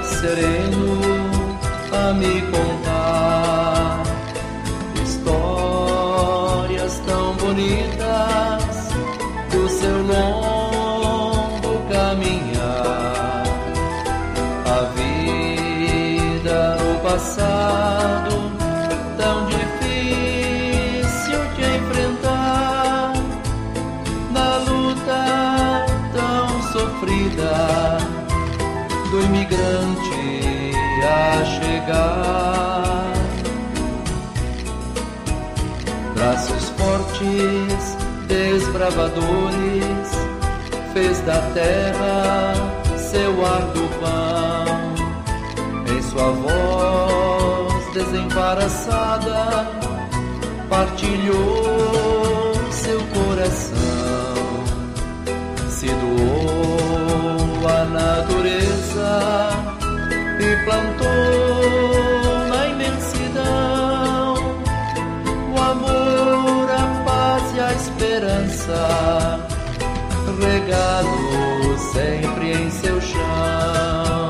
sereno a me contar histórias tão bonitas do seu longo caminhar. A vida, o passado, tão difícil de enfrentar, na luta tão sofrida do imigrante a chegar. Braços fortes, desbravadores, fez da terra seu árduo pão. Em sua voz desembaraçada partilhou seu coração, se doou à natureza e plantou na imensidão o amor, a paz e a esperança, regado sempre em seu chão.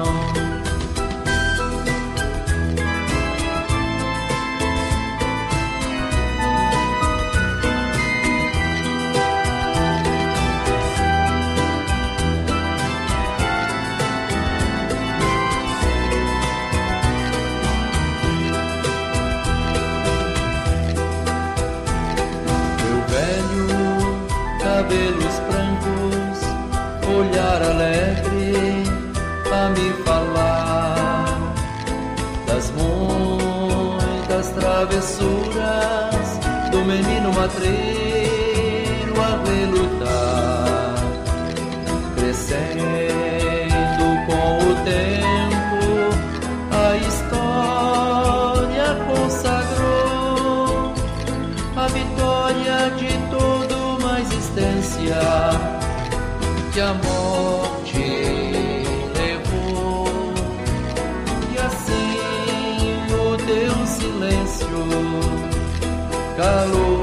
Cabelos brancos, olhar alegre a me falar das muitas travessuras do menino matreiro a relutar, crescendo com o tempo a história consagrou a vitória de todo existência que a morte levou, e assim o teu silêncio calou